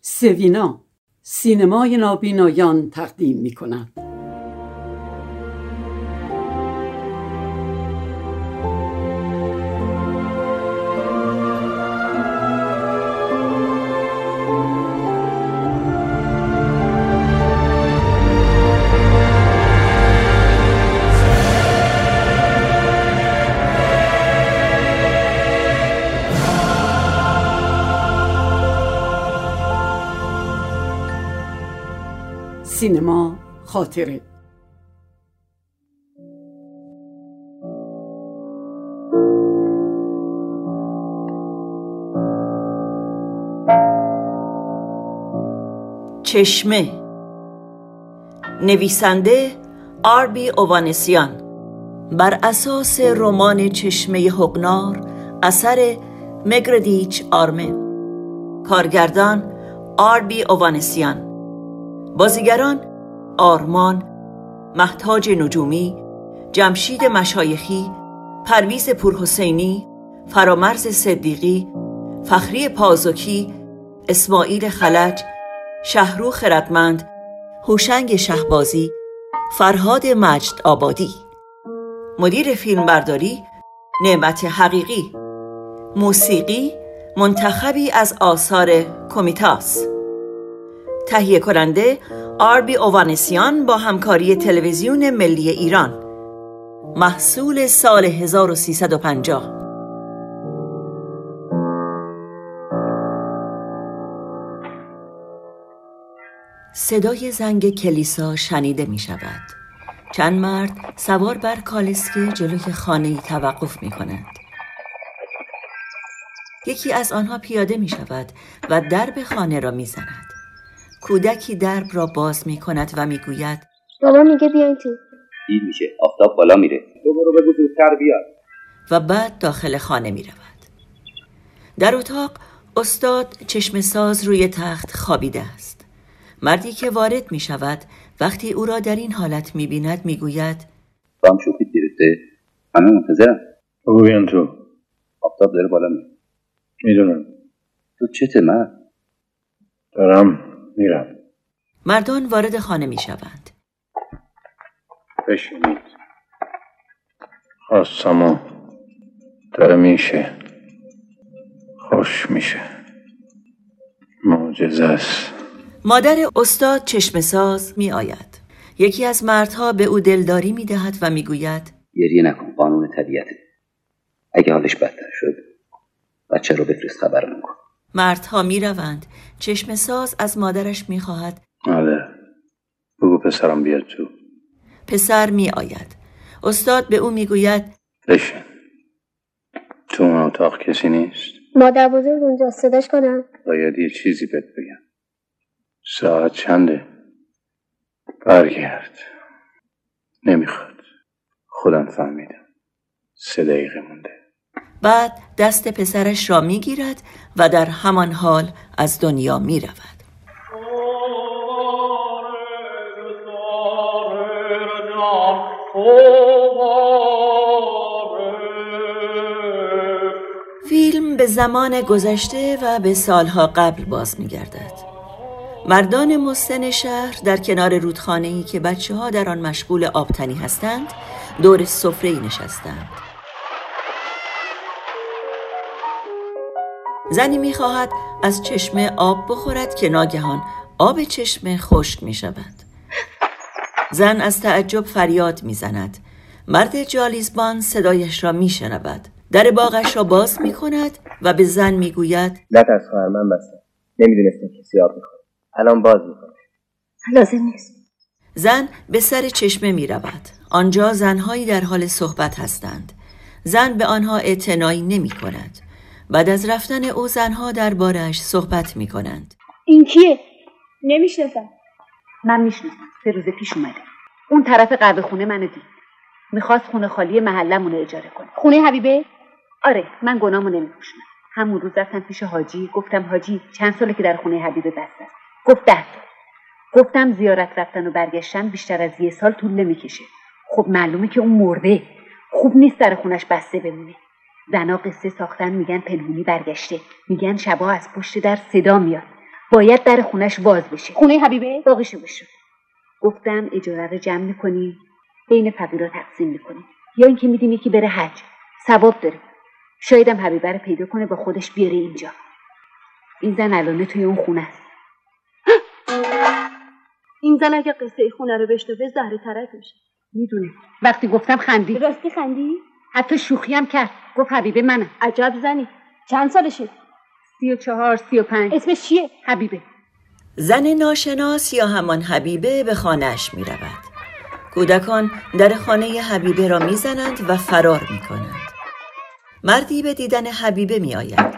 سوینا سینمای نابینایان تقدیم می‌کند. سینما خاطره. چشمه، نویسنده آربی اووانسیان، بر اساس رمان چشمه حقنار اثر مگردیچ آرمه، کارگردان آربی اووانسیان، بازیگران آرمان، مهتاج نجومی، جمشید مشایخی، پرویز پورحسینی، فرامرز صدیقی، فخری پازوکی، اسماعیل خلج، شهرو خردمند، هوشنگ شهبازی، فرهاد مجد آبادی. مدیر فیلمبرداری نعمت حقیقی. موسیقی منتخبی از آثار کومیتاس. تهیه کننده آربی اووانسیان با همکاری تلویزیون ملی ایران. محصول سال 1350. صدای زنگ کلیسا شنیده می شود. چند مرد سوار بر کالسکه جلوی خانه‌ای توقف می کنند. یکی از آنها پیاده می شود و درب خانه را می زند. کودکی درب را باز می کند و می گوید بابا میگه بیاین تو. دیر میشه، آفتاب بالا میره. تو برو بگو زودتر بیاد. و بعد داخل خانه می رود. در اتاق استاد چشم ساز روی تخت خوابیده است. مردی که وارد می شود وقتی او را در این حالت می بیند می گوید تو هم شوخی گرفته؟ همه منتظرم. بگو بیان تو. آفتاب داره بالا میره. میدونم. تو چته مرد؟ دارم میرم. مردان وارد خانه می شوند. بشینید. خواستمو داره میشه. خوش میشه. معجزه است. مادر استاد چشم ساز می آید. یکی از مردها به او دلداری می دهد و می گوید گریه نکن، قانون طبیعته. اگه حالش بدتر شد بچه رو بفرست خبرمون کن. مردها می روند. چشم ساز از مادرش می خواهد آره، بگو پسرم بیاد تو. پسر می آید. استاد به او می گوید بشین. تو اون اتاق کسی نیست؟ مادر بزرگ اونجا، صداش کنم؟ باید یه چیزی بهت بگم. ساعت چنده؟ برگرد. نمیخواد. خودم فهمیدم. 3 دقیقه مونده. بعد دست پسرش را می گیرد و در همان حال از دنیا می رود. فیلم به زمان گذشته و به سالها قبل باز می گردد. مردان مسن شهر در کنار رودخانه‌ای که بچه‌ها در آن مشغول آبتنی هستند دور سفره‌ای نشستند. زنی می‌خواهد از چشمه آب بخورد که ناگهان آب چشمه خشک می‌شود. زن از تعجب فریاد می‌زند. مرد جالیزبان صدایش را می‌شنود. در باغش را باز می‌کند و به زن می‌گوید نه از خواهر من بستم. نمیدونستم کسی آب می‌خوره. الان باز می‌کنه. لازم نیست. زن به سر چشمه می‌رود. آنجا زن‌هایی در حال صحبت هستند. زن به آنها اعتنایی نمی‌کند. بعد از رفتن او زنها درباره‌اش صحبت می‌کنند. این کیه؟ نمیشناسم. من میشناسم. 3 روز پیش اومده. اون طرف قهوه خونه منو دید. میخواست خونه خالی محلمون رو اجاره کنه. خونه حبیبه؟ آره، من گناهمو نمیپوشونم. همون روز رفتم پیش حاجی، گفتم حاجی چند ساله که در خونه حبیبه بسته است؟ گفت 10 سال. گفتم زیارت رفتن و برگشتن بیشتر از 1 سال طول نمیکشه. خب معلومه که اون مرده. خوب نیست در خونش بسته بمونه. زنا قصه ساختن، میگن پنهونی برگشته، میگن شبا از پشت در صدا میاد. باید در خونش باز بشه. خونه حبیبه؟ باقیشو بشه. گفتم اجاره رو جمع میکنی بین فقیرا تقسیم میکنی، یا اینکه میدیم یکی بره حج، ثواب داره. شایدم حبیبه رو پیدا کنه با خودش بیاره اینجا. این زن الان توی اون خونه است. این زن اگه قصه خونه رو بشنوه زهر ترک میشه. میدونه. وقتی گفتم خندی. راستی خندی؟ حتی شوخی هم کرد. گفت حبیبه منم. عجب زنی. چند سالشه؟ 34 35. اسمش چیه؟ حبیبه. زن ناشناس یا همان حبیبه به خانه‌اش می رود. کودکان در خانه حبیبه را می زنند و فرار می کنند. مردی به دیدن حبیبه می آید.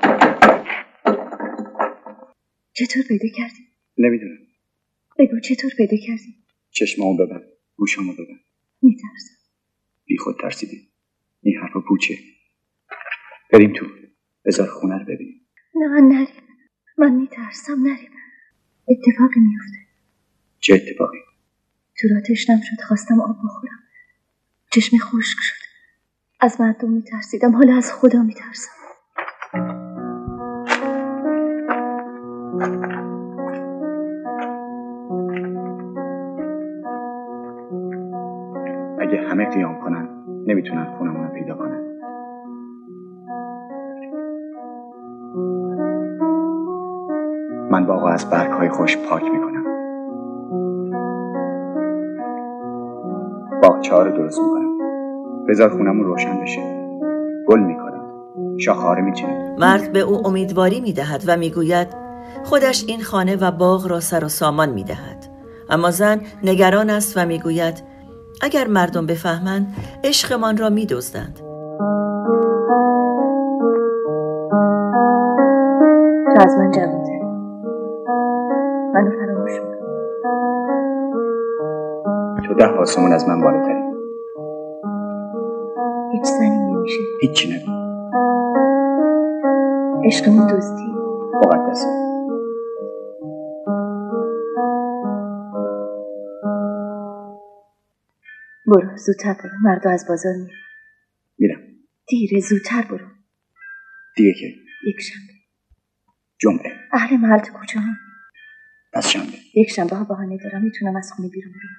چطور پیدا کردی؟ نمیدونم. بگو چطور پیدا کردی؟ چشمامو ببند، گوشامو ببند. میترسم. بی خود ترسیدی. این حرفا پوچه. بریم تو. بذار خونه رو ببینیم. نه نریم. من میترسم نریم. اتفاقی میفته. چه اتفاقی؟ تو را تشنم شد، خواستم آب بخورم. چشم خشک شد. از مردم میترسیدم، حالا از خدا میترسم. اگه همه قیام کنن نمیتونن خونمون رو پیدا کنن. من باغو از برگ‌های خوش پاک میکنم. باغچه‌ها رو درست میکنم. بذار خونمون روشن بشه. گل میکنم. شاخه‌ها رو میچینم. مرد به او امیدواری میدهد و میگوید خودش این خانه و باغ را سر و سامان میدهد. اما زن نگران است و میگوید اگر مردم بفهمند عشقمان را میدزدند. تو از من جوان‌تری. منو فراموش کن. تو 10 آسمون از من بالاتری. هیچ زنی نمیشه. هیچی نگو. عشقمون دزدی. مقدسه. برو زودتر برو، مردو از بازار میرم. دیره، زودتر برو. دیگه که؟ یک شنبه. جمعه. اهل محل تو کجا هم؟ پس شنبه. یک شنبه ها بهانه دارم، میتونم از خونه بیرون بیام.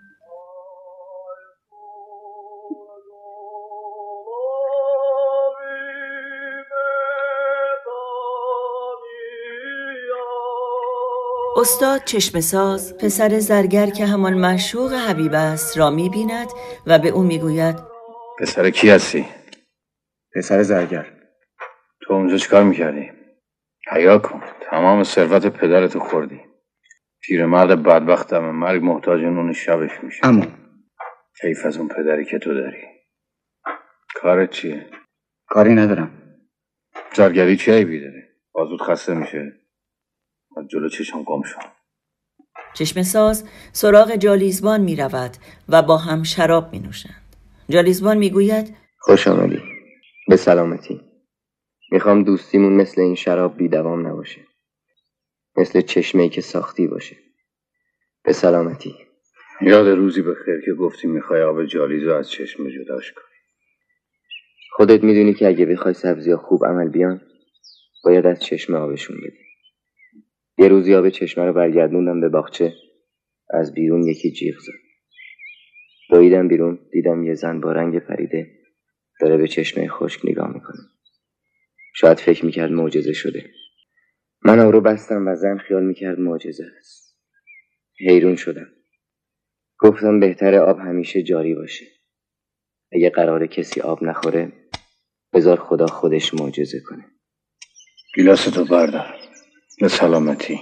استاد چشمساز پسر زرگر که همان معشوق حبیب است را می‌بیند و به او میگوید پسر کی هستی؟ پسر زرگر. تو اونجا چیکار میکردی؟ حیا کن. تمام ثروت پدرتو خوردی. پیرمرد بدبخت دم مرگ محتاج نون شبش میشه. اما حیف از اون پدری که تو داری. کارت چیه؟ کاری ندارم. زرگری چه عیبی داره؟ بازود خسته میشه. از جلو چشم گم شو. چشمساز سراغ جالیزبان می رود و با هم شراب می نوشند. جالیزبان می گوید خوش آمدی. به سلامتی. میخوام دوستیمون مثل این شراب بی دوام نباشه. مثل چشمه‌ای که ساختی باشه. به سلامتی. یاد روزی بخیر که گفتی میخوای آب جالیزو از چشم جداش کنی. خودت میدونی که اگه بخوای سبزی‌ها خوب عمل بیان باید از چشمه آبشون بدی. یه روزی آب چشمه رو برگردوندم به باغچه. از بیرون یکی جیغ زد. دویدم بیرون، دیدم یه زن با رنگ پریده داره به چشمه خشک نگاه میکنه. شاید فکر میکرد معجزه شده. من آب رو بستم و زن خیال میکرد معجزه است. حیرون شدم. گفتم بهتره آب همیشه جاری باشه. اگه قراره کسی آب نخوره بذار خدا خودش معجزه کنه. گیلاستو بردار. به سلامتی.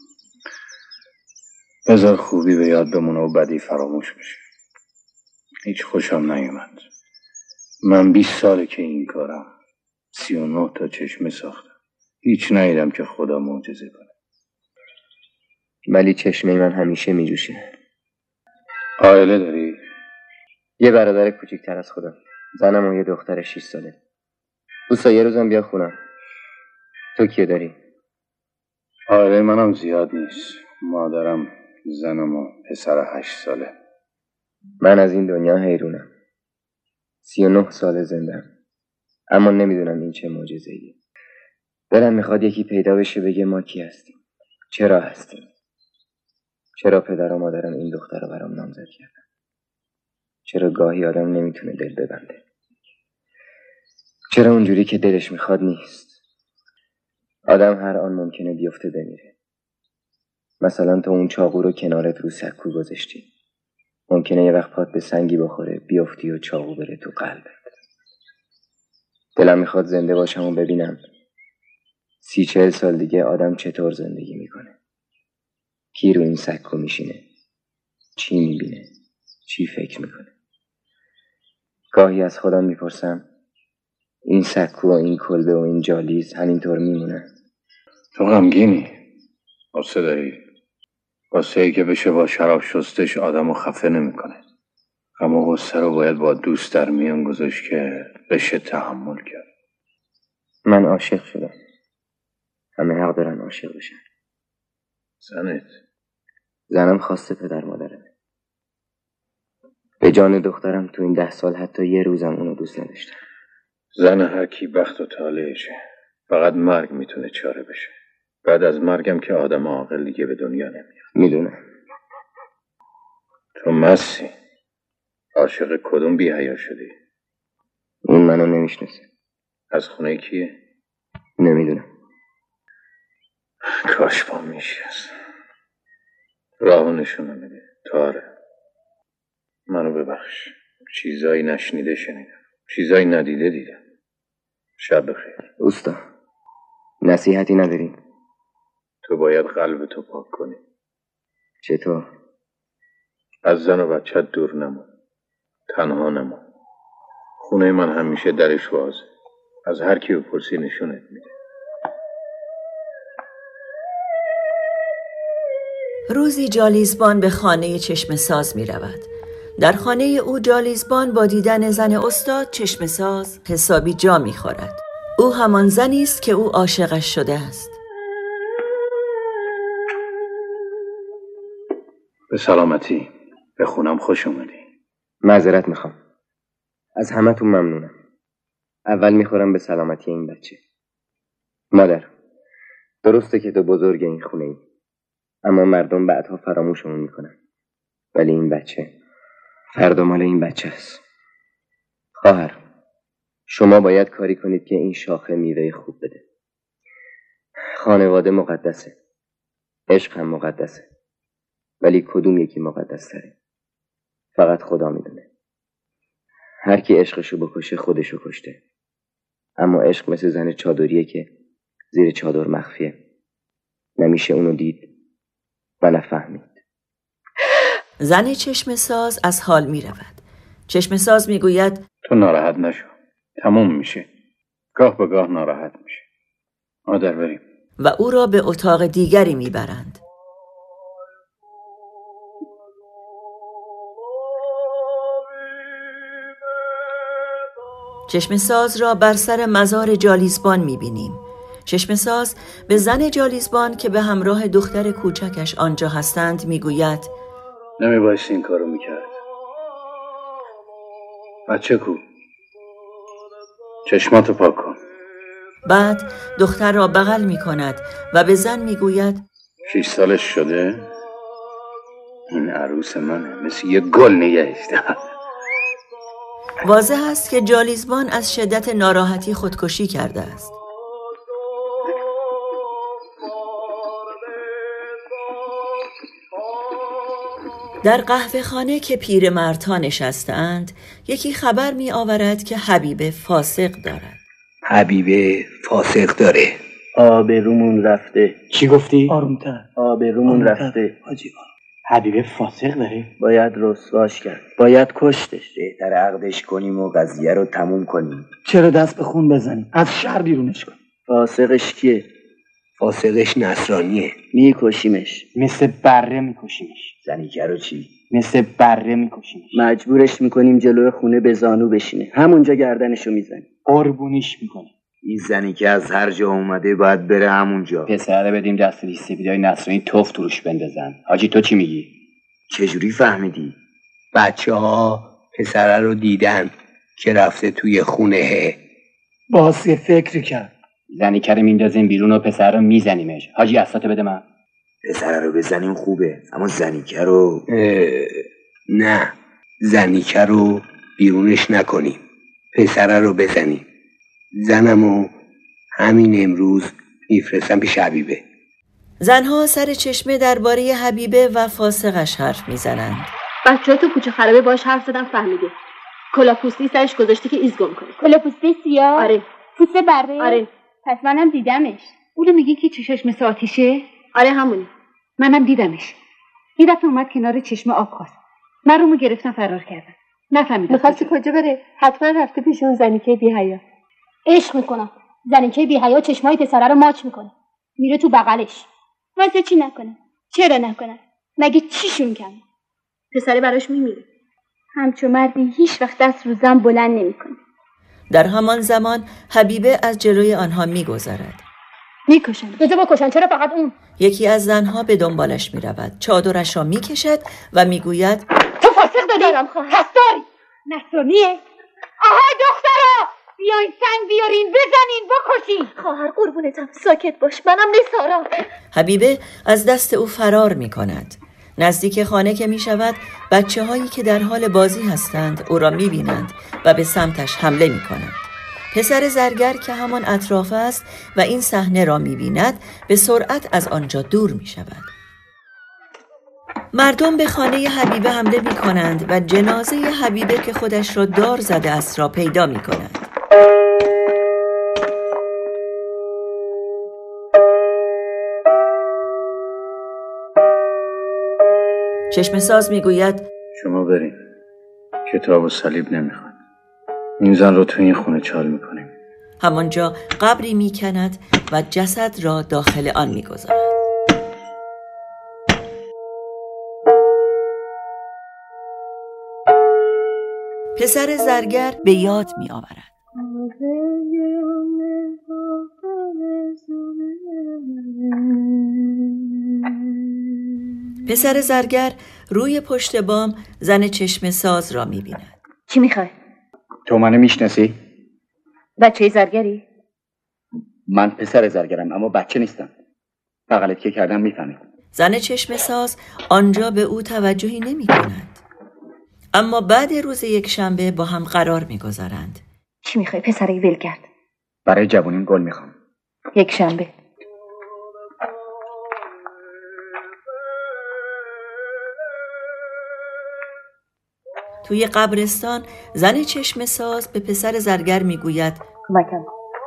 بذار خوبی به یاد بمونه و بدی فراموش بشه. هیچ خوشم نیومد. من 20 ساله که این کارم. 39 تا چشمه ساختم. هیچ ندیدم که خدا معجزه کنه. ولی چشمه من همیشه میجوشه. عائله داری؟ یه برادر کوچیکتر از خودم. زنم و یه دختر 6 ساله. دوستا یه روزم بیا خونم. تو کیه داری؟ عائله منم زیاد نیست. مادرم، زنم و پسر 8 ساله. من از این دنیا حیرونم. 39 ساله زندم. اما نمیدونم این چه معجزه‌ایه. دلم میخواد یکی پیدا بشه بگه ما کی هستیم. چرا هستیم؟ چرا پدر و مادرم این دختر رو برام نامزد کردن؟ چرا گاهی آدم نمیتونه دل ببنده؟ چرا اونجوری که دلش میخواد نیست؟ آدم هر آن ممکنه بیفته بمیره. مثلا تو اون چاقو رو کنارت رو سکو گذاشتی، ممکنه یه وقت پات به سنگی بخوره، بیفتی و چاقو بره تو قلبت. دلم میخواد زنده باشم و ببینم 30-40 سال دیگه آدم چطور زندگی میکنه، کی رو این سکو میشینه، چی میبینه، چی فکر میکنه. گاهی از خودم میپرسم این سکو و این کلبه و این جالیز همینطور میمونه؟ تو غمگینی، قصه داری. قصه ای که بشه با شراب شستش آدمو خفه نمیکنه. غم و قصه رو باید با دوست در میان گذاشت که بشه تحمل کرد. من عاشق شدم. همه حق دارن عاشق بشن. زنت؟ زنم خواسته پدر مادرمه. به جان دخترم تو این 10 سال حتی یه روزم اونو دوست نداشتم. زن هر کی بخت و طالعشه. فقط مرگ میتونه چاره بشه. بعد از مرگم که آدم عاقل دیگه به دنیا نمیاد. میدونم. تو مستی. عاشق کدوم بی حیا شدی؟ اون منو نمیشناسه. از خونه کیه؟ نمیدونم. کاش با میشست. راهو نشونه میده. تاره. منو ببخش. چیزایی نشنیده شنیدم. چیزایی ندیده دیدم. شب بخیر. اوستا نصیحتی نداری؟ تو باید قلبتو پاک کنی. چطور؟ از زن و بچت دور نمون. تنها نمون. خونه من همیشه درش بازه. از هر کی بپرسی نشونت میده. روزی جالیزبان به خانه چشمه ساز می رود. در خانه او جالیزبان با دیدن زن استاد چشمه ساز حسابی جا می خورد. او همان زنی است که او عاشقش شده است. به سلامتی. به خونم خوش اومدی. معذرت میخوام. از همتون ممنونم. اول میخورم به سلامتی این بچه. مادر، درسته که تو بزرگ این خونه ای، اما مردم بعدها فراموشمون میکنن. ولی این بچه فردا مال این بچه است. خواهر، شما باید کاری کنید که این شاخه میوه خوب بده. خانواده مقدسه، عشق هم مقدسه، ولی کدوم یکی مقدس تره؟ فقط خدا میدونه. هر کی عشقشو بکشه خودشو کشته. اما عشق مثل زن چادریه که زیر چادر مخفیه. نمیشه اونو دید و نفهمید. زن چشمه ساز از حال می رود. چشمه ساز می گوید تو ناراحت نشو. تموم میشه. گاه به گاه ناراحت میشه. مادر بریم. و او را به اتاق دیگری می برند. چشمه ساز را بر سر مزار جالیزبان می بینیم. چشمه ساز به زن جالیزبان که به همراه دختر کوچکش آنجا هستند می گوید نمی بایست این کارو میکرد. بچه کو؟ چشماتو پاک کن. بعد دختر را بغل می کند و به زن می گوید 6 سالش شده؟ این عروس منه، مثل یه گل نگهش دارم. واضح است که جالیزبان از شدت ناراحتی خودکشی کرده است. در قهوه خانه که پیرمردها نشسته‌اند، یکی خبر می آورد که حبیبه فاسق دارد. حبیبه فاسق داره. آبرومون رفته. چی گفتی؟ آرومتر. آبرومون رفته. حاجی حبیبه فاسق داره؟ باید رسواش کرد. باید کشتش. بهتر عقدش کنیم و قضیه رو تموم کنیم. چرا دست به خون بزنیم؟ از شهر بیرونش کنیم. فاسقش کیه؟ فاسقش نصرانیه. میکشیمش. مثل بره میکشیمش. زنیکه رو چی؟ مثل بره میکشیمش. مجبورش میکنیم جلوی خونه به زانو بشینه. همونجا گردنشو میزنیم. قربونیش میکنیم. این زنی که از هر جا اومده باید بره همونجا. پسره بدیم دست دیسپیدای نصرانی توف توش بندازن. حاجی تو چی میگی؟ چجوری فهمیدی؟ بچه ها پسره رو دیدن که رفته توی خونه. باز یه فکری کرد. زنی که رو میندازیم بیرون و پسر رو میزنیمش. حاجی اساتو بده من. پسره رو بزنیم خوبه، اما زنیکه رو نه، زنیکه رو بیرونش نکنیم، پسره رو بزنیم. زنمو همین امروز میفرستم پیش حبیبه. زنها سر چشمه درباره حبیبه و فاسقش حرف میزنند. بچه‌ها تو کوچه خرابه باش حرف زدم فهمیده. کلاپوستی سرش گذاشته که ایز گم کنه. کلاپوستی سیاه؟ آره. پوست بره؟ آره. پس منم دیدمش. اونو میگی که چشاش مثل آتیشه؟ آره همونی. منم دیدمش. یه دفعه اومد کنار چشمه آب خواست. من رومو گرفتم فرار کردم. نفهمیدم. می‌خواستی کجا بره؟ حتما رفته پیش اون زنیکه بی‌حیا. عشق میکنم. زنیکه بی‌حیا چشمای پسره رو ماچ میکنه. میره تو بغلش. واسه چی نکنه؟ چرا نکنه؟ مگه چیشون کم؟ پسره براش میمیره. همچو مردی هیچ وقت دست رو زن بلند نمیکنه. در همان زمان حبیبه از جلوی آنها میگذرد. میکشن. بذار بکشن، چرا فقط اون؟ یکی از زنها به دنبالش میرود، چادرش را میکشد و میگوید تو فاسق دارم خواهر. پس داری. نصرانیه؟ آهای دخترا، بیاین سنگ بیارین بزنین بکشین. خواهر قربونتم ساکت باش، منم نثارا. حبیبه از دست او فرار میکند. نزدیک خانه که میشود، بچه هایی که در حال بازی هستند او را میبینند و به سمتش حمله میکنند. پسر زرگر که همان اطراف است و این صحنه را می‌بیند به سرعت از آنجا دور می‌شود. مردم به خانه حبیبه حمله می‌کنند و جنازه حبیبه که خودش را دار زده است را پیدا می‌کنند. چشمه ساز می‌گوید شما برین، کتاب و صلیب نمیخواد. این زن رو تو این خونه چال میکنیم. همانجا قبری میکند و جسد را داخل آن میگذارد. پسر زرگر به یاد میآورد. پسر زرگر روی پشت بام زن چشمه ساز را میبیند. چی میخوای؟ تو منو میشناسی؟ بچه زرگری؟ من پسر زرگرم اما بچه نیستم. بغلت که کردم میفهمی. زن چشمه ساز آنجا به او توجهی نمی کند. اما بعد روز یک شنبه با هم قرار میگذارند. چی میخوای پسری ولگرد؟ برای جوونیم گل میخوام. یک شنبه. توی قبرستان زن چشمه ساز به پسر زرگر میگوید کمکم.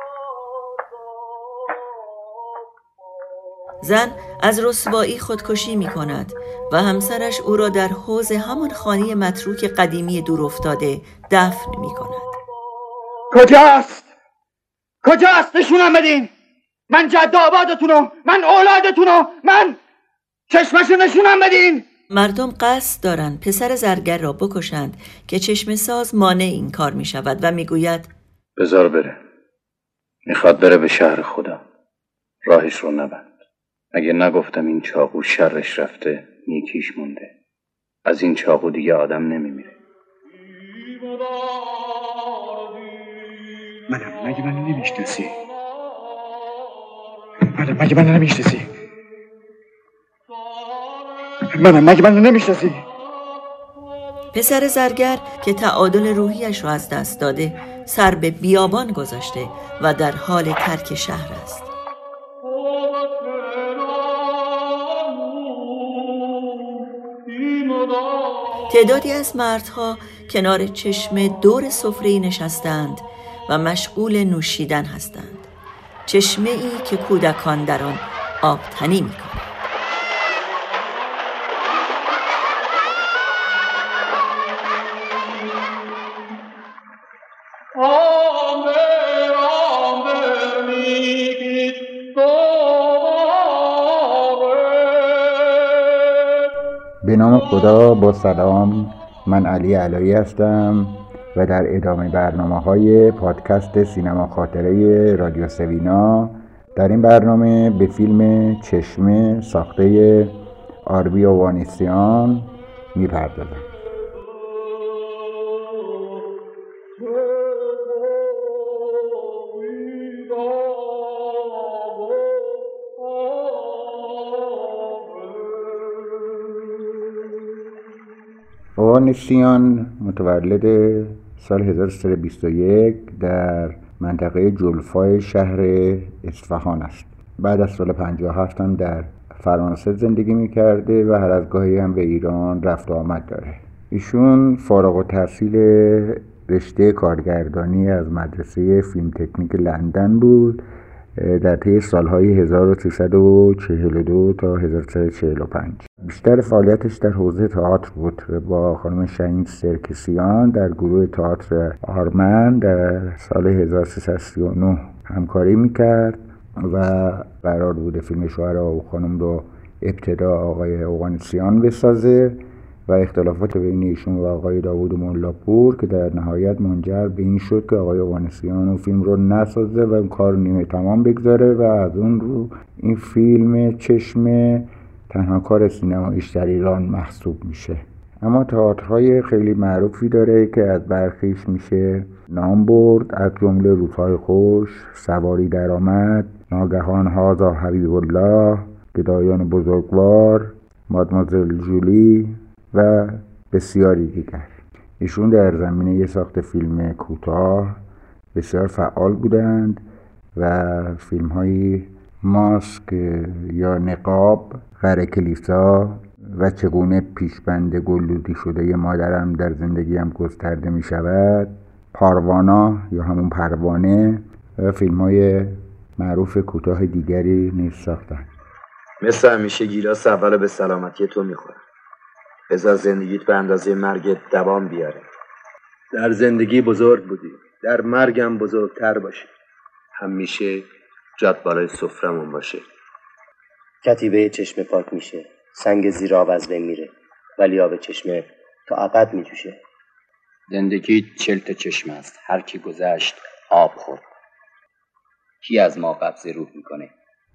زن از رسوایی خودکشی می کند و همسرش او را در حوض همان خانه متروک قدیمی دور افتاده دفن می کند. کجاست؟ کجاست؟ نشونم بدین. من جد آبادتونم، من اولادتونم، من چشمشو نشونم بدین. مردم قصد دارند پسر زرگر را بکشند که چشمه ساز مانع این کار می شود و می گوید بذار بره، میخواد بره به شهر خدا، راهش رو نبند. اگه نگفتم این چاقو شرش رفته نیکیش مونده. از این چاقو دیگه آدم نمیمیره. مگه منو نمیشناسی؟ مگه منو نمیشناسی؟ مگه منو نمیشناسی؟ پسر زرگر که تعادل روحیش را از دست داده سر به بیابان گذاشته و در حال ترک شهر است. تعدادی از مردها کنار چشمه دور سفره‌ای نشستند و مشغول نوشیدن هستند. چشمه ای که کودکان در آن آبتنی می‌کنند. به نام خدا، با سلام. من علی علایی هستم و در ادامه برنامه‌های پادکست سینما خاطره رادیو سوینا در این برنامه به فیلم چشمه ساخته آربی اوانیسیان می‌پردازم. اوانسیان متولد سال 1321 در منطقه جلفای شهر اصفهان است. بعد از سال 57 هم در فرانسه زندگی میکرده و هر از گاهی هم به ایران رفت و آمد داره. ایشون فارغ التحصیل رشته کارگردانی از مدرسه فیلم تکنیک لندن بود در طی سالهای 1342 تا 1345. بیشتر فعالیتش در حوزه تئاتر بود. با خانم شهین سرکسیان در گروه تئاتر آرمن در سال 1339 همکاری میکرد و قرار بود فیلم شوهر و خانم رو ابتدا آقای اوغانسیان بسازه و اختلافات بین ایشون و آقای داوود ملاپور که در نهایت منجر به این شد که آقای اوغانسیان اون فیلم رو نسازه و اون کار نیمه تمام بگذاره و از اون رو این فیلم چشمه تنها کار سینماییش در ایران محسوب میشه. اما تئاترهای خیلی معروفی داره که از برخیش میشه نام برد، از جمله روزهای خوش، سواری درآمد، ناگهان هازا حبیب الله، گدایان بزرگوار، مادمازل جولی و بسیاری دیگر. ایشون در زمینه ساخت فیلم کوتاه بسیار فعال بودند و فیلم های ماسک یا نقاب، غر کلیسا و چگونه پیشبند گلدودی شده مادرم در زندگیم گسترده می شود، پاروانا یا همون پروانه و فیلم های معروف کوتاه دیگری نیز ساختند. مثل همیشه گیلاس اول به سلامتی تو میخورم. بذار زندگیت به اندازه مرگت دوام بیاره. در زندگی بزرگ بودی، در مرگم بزرگتر باشی. همیشه جات بالای سفرمون باشه. کتیبه چشمه پاک میشه، سنگ زیر آب از بین میره، ولی آب چشمه تا ابد میجوشه. زندگی 40 تا چشمه است. هر کی گذشت آب خورد. کی از ما قبض روح میکنه؟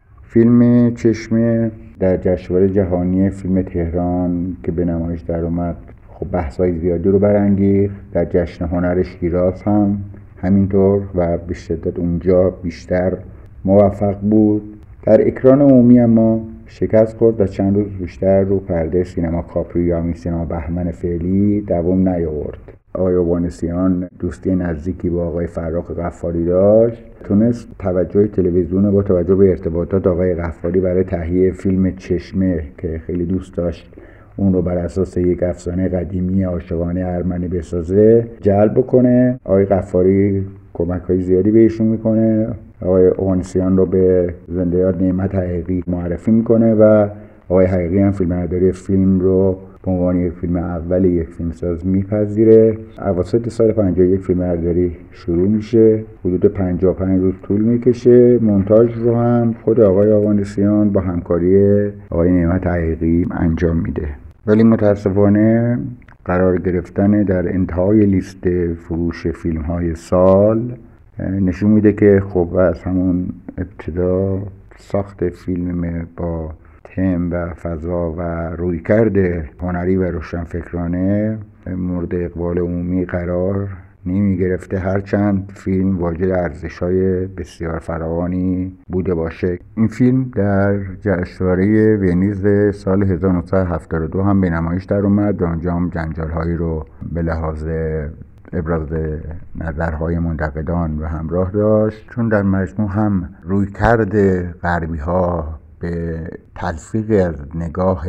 فیلم چشمه در جشنواره جهانی فیلم تهران که به نمایش در اومد خب بحث‌های زیادی رو برانگیخت. در جشن هنر شیراز هم همینطور و به شدت اونجا بیشتر موفق بود. در اکران عمومی اما شکست خورد و چند روز بیشتر رو پرده سینما کاپری یا همین سینما بهمن فعلی دوام نیاورد. آقای اوغانسیان دوستی نزدیکی با آقای فرخ غفاری داشت. تونست توجه تلویزیون با توجه به ارتباطات آقای غفاری برای تهیه فیلم چشمه که خیلی دوست داشت اون رو بر اساس یک افسانه قدیمی عاشقانه ارمنی بسازه جلب بکنه. آقای غفاری کمک‌های زیادی بهشون میکنه. آقای اوغانسیان رو به زنده یاد نعمت حقیقی معرفی میکنه و آقای حقیقی هم فیلمبرداری فیلم رو به عنوان یک فیلم اول یک فیلمساز میپذیره. اواسط سال 51 فیلمبرداری شروع میشه. حدود 55 روز طول میکشه. مونتاژ رو هم خود آقای اوغانسیان با همکاری آقای نعمت حقیقی انجام میده. ولی متاسفانه قرار گرفتن در انتهای لیست فروش فیلم های سال نشون میده که خب از همون ابتدا ساخت فیلم با تم و فضا و رویکرد هنری و روشنفکرانه مورد اقبال عمومی قرار نمی گرفته، هرچند فیلم واجد ارزش‌های بسیار فراوانی بوده باشه. این فیلم در جشنواره ونیز سال 1972 هم به نمایش در اومد و اونجا هم جنجال‌هایی رو به لحاظ ابراز نظرهای منتقدان و همراه داشت، چون در مجموع هم رویکرد غربی‌ها به تلفیقی از نگاه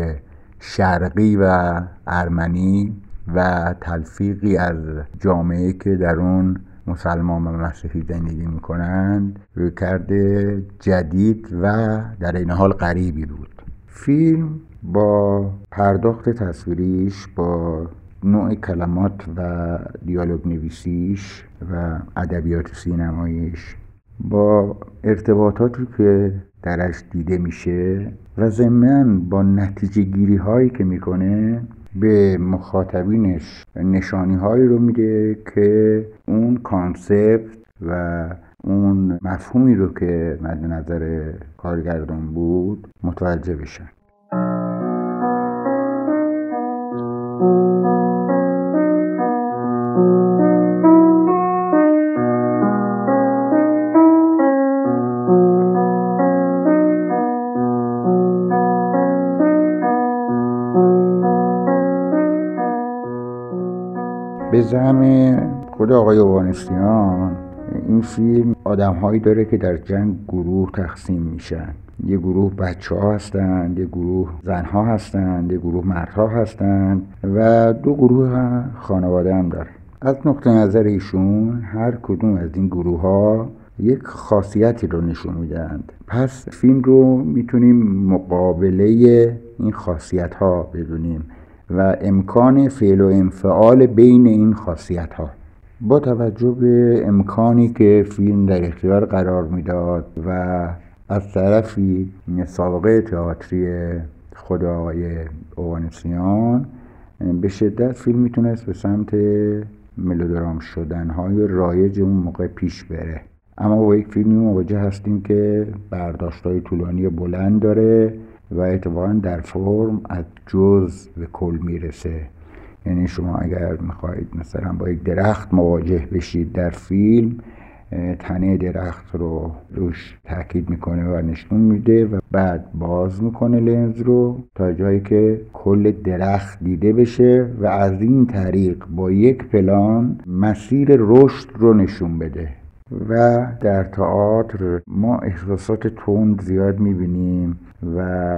شرقی و ارمنی و تلفیقی از جامعه که در اون مسلمان و مسیحی زندگی میکنند رویکرد جدید و در این حال غریبی بود. فیلم با پرداخت تصویریش، با نوع کلمات و دیالوگ نویسیش و ادبیات سینماییش، با ارتباطاتی که درش دیده میشه و ضمناً با نتیجه گیری هایی که میکنه به مخاطبینش نشانی هایی رو میده که اون کانسپت و اون مفهومی رو که مد نظر کارگردان بود متوجه بشن. به زعم خود آقای اوانسیان این فیلم آدم‌هایی داره که در جنگ گروه تقسیم میشن. یه گروه بچه‌ها هستند، یه گروه زن‌ها هستند، یه گروه مردها هستند و دو گروه خانواده هم داره. از نقطه نظر ایشون هر کدوم از این گروه‌ها یک خاصیتی رو نشون میدند. پس فیلم رو میتونیم مقابله این خاصیت‌ها بدونیم و امکان فعل و انفعال بین این خاصیت‌ها. با توجه به امکانی که فیلم در اختیار قرار میداد و از طرفی سابقه تئاتری خود آقای اوانسیان، به شدت فیلم میتونست به سمت ملودرام شدن‌های رایج اون موقع پیش بره. اما با یک فیلمی مواجه هستیم که برداشت‌های طولانی بلند داره و اتفاقاً در فرم از جزء به کل میرسه. یعنی شما اگر میخواید مثلا با یک درخت مواجه بشید در فیلم، تنه درخت رو روش تاکید میکنه و نشون میده و بعد باز میکنه لنز رو تا جایی که کل درخت دیده بشه و از این طریق با یک پلان مسیر رشد رو نشون بده. و در تئاتر ما احساسات تند زیاد میبینیم و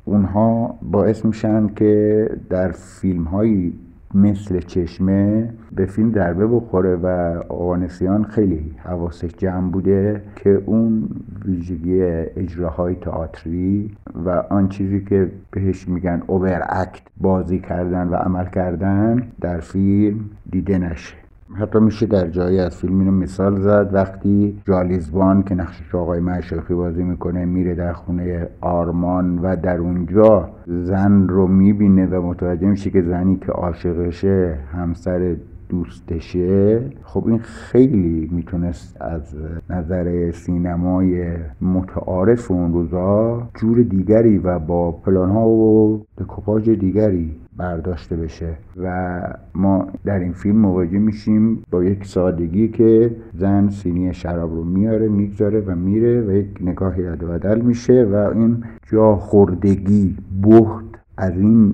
اونها باعث میشن که در فیلم‌های مثل چشمه به فیلم ضربه بخوره و اوانسیان خیلی حواسش جمع بوده که اون ویژگی اجراهای تئاتری و آن چیزی که بهش میگن اوور اکت، بازی کردن و عمل کردن، در فیلم دیده نشه. حتی میشه در جایی از فیلم اینو مثال زد وقتی جالیزبان که نقشش آقای مشایخی بازی میکنه میره در خونه آرمان و در اونجا زن رو میبینه و متوجه میشه که زنی که عاشقشه همسر دوستشه. خب این خیلی میتونست از نظر سینمای متعارف اون روزا جور دیگری و با پلان‌ها و دکوپاژ دیگری برداشته بشه و ما در این فیلم مواجه میشیم با یک سادگی که زن سینی شراب رو میاره میگذاره و میره و یک نگاهی رد و بدل میشه و این جا خوردگی، بهت از این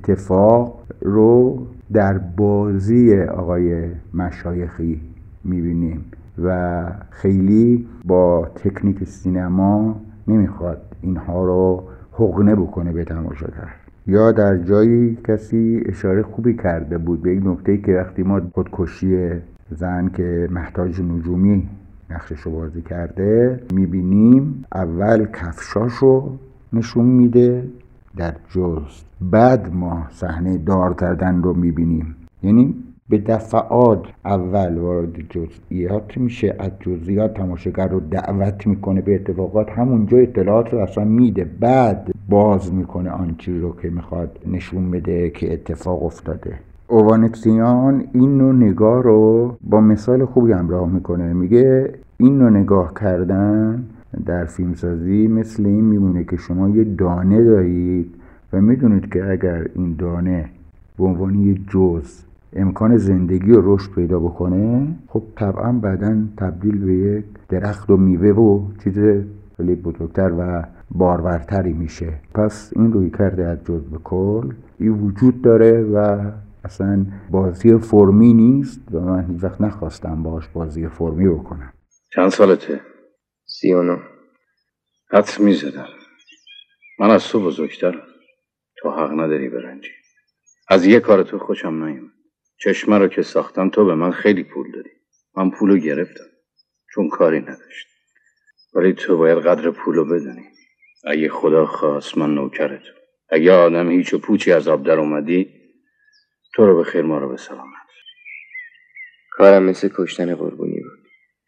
اتفاق رو در بازی آقای مشایخی میبینیم و خیلی با تکنیک سینما نمیخواد اینها رو حقنه بکنه به تماشاگر. یا در جایی کسی اشاره خوبی کرده بود به یک نکته‌ای که وقتی ما خودکشی زن که مهتاج نجومی نقششو بازی کرده میبینیم، اول کفشاشو نشون میده در جزء، بعد ما صحنه دار زدن رو میبینیم. یعنی به دفعات اول وارد جزئیات میشه، از جزئیات تماشاگر رو دعوت میکنه به اتفاقات، همونجا اطلاعات رو اصلا میده، بعد باز میکنه آن چیز رو که میخواد نشون بده که اتفاق افتاده. اوانسیان این نوع نگاه رو با مثال خوبی همراه میکنه. میگه این نوع نگاه کردن در فیلمسازی مثل این میمونه که شما یه دانه دارید و میدونید که اگر این دانه به عنوان یه جزء امکان زندگی و رشد پیدا بکنه، خب طبعا بعداً تبدیل به یک درخت و میوه و چیز خیلی بزرگتر و بارورتری میشه. پس این روی کرده از جزء به کل این وجود داره و اصلا بازی فرمی نیست و من هیچ وقت نخواستم باش بازی فرمی بکنم. چند سالته؟ 39. حدس میزدم. من از تو بزرگترم. تو حق نداری برنجی. از یه کار تو خوشم نیومد. چشمه رو که ساختم تو به من خیلی پول دادی. من پولو گرفتم چون کاری نداشت. ولی تو باید قدر پولو بدونی. اگه خدا خواست من نوکرت. اگه آدم هیچ و پوچی از آب در اومدی، تو رو به خیر ما رو به سلامت. کارم مثل کشتن قربونی بود.